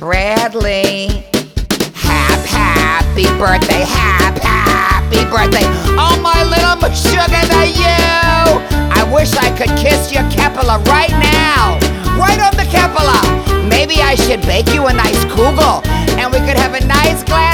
Bradley. Happy birthday, happy birthday. Oh, my little sugar you. I wish I could kiss your Kepala right now. Right on the Kepala. Maybe I should bake you a nice kugel, and we could have a nice glass